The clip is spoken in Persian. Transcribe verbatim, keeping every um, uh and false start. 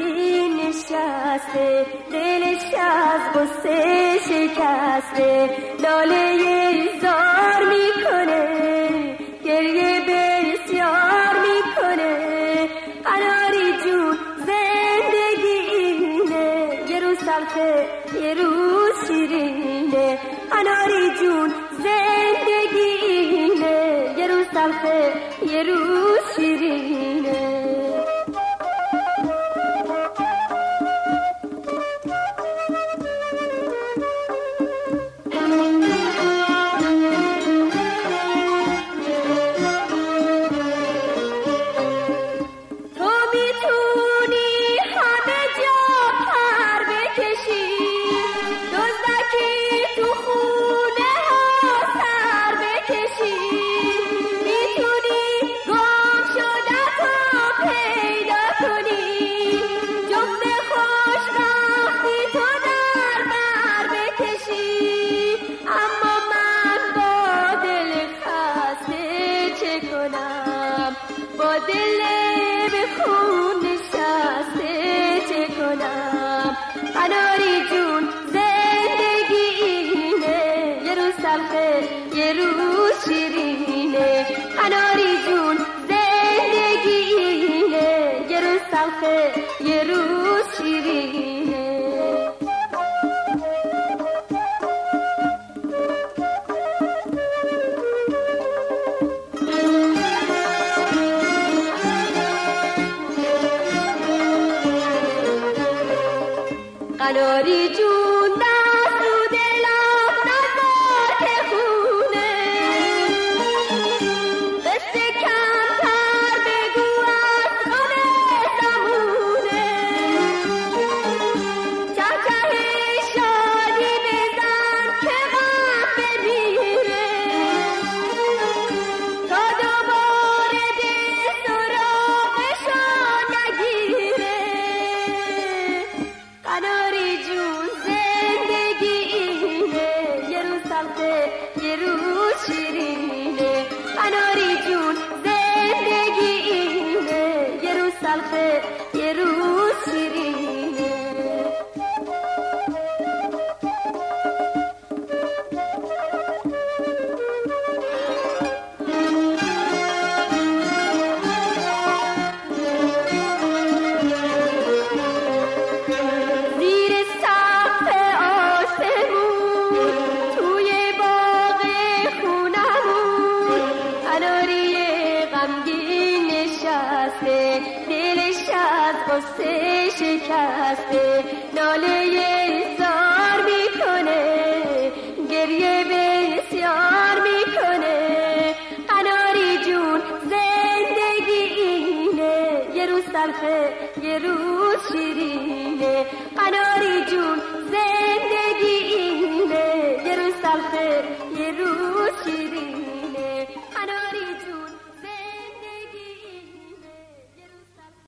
غمگین نشسته، دلش از غصه شکسته، ناله زار میکنه، گریه بسیار میکنه. قناری جون زندگی اینه، یه روز تلخه یه روز شیرینه. قناری جون زندگی اینه، یه روز تلخه یه روز شیرینه. با دل به خون نشسته چه کنم؟ قناری جون زندگی اینه، یه روز تلخه یه روز شیرینه. قناری جون زندگی اینه، یه روز تلخه یه روز شیرینه. قناری جون دست رو دلم نذار که خونه، قصه کمتر بگو از غم زمونه. چه چه شادی بزن که غم بمیره، تا دوباره دل سراغشان نگیره. قناری جون زندگی اینه، یه روز تلخه یه روز شیرینه. قناری جون زندگی اینه، یه روز تلخه یه روز شیرینه. دلش از غصه شکسته، ناله زار میکنه، گریه بسیار میکنه. قناری جون زندگی اینه، یه روز تلخه یه روز شیرینه. قناری جون زندگی اینه، یه روز تلخه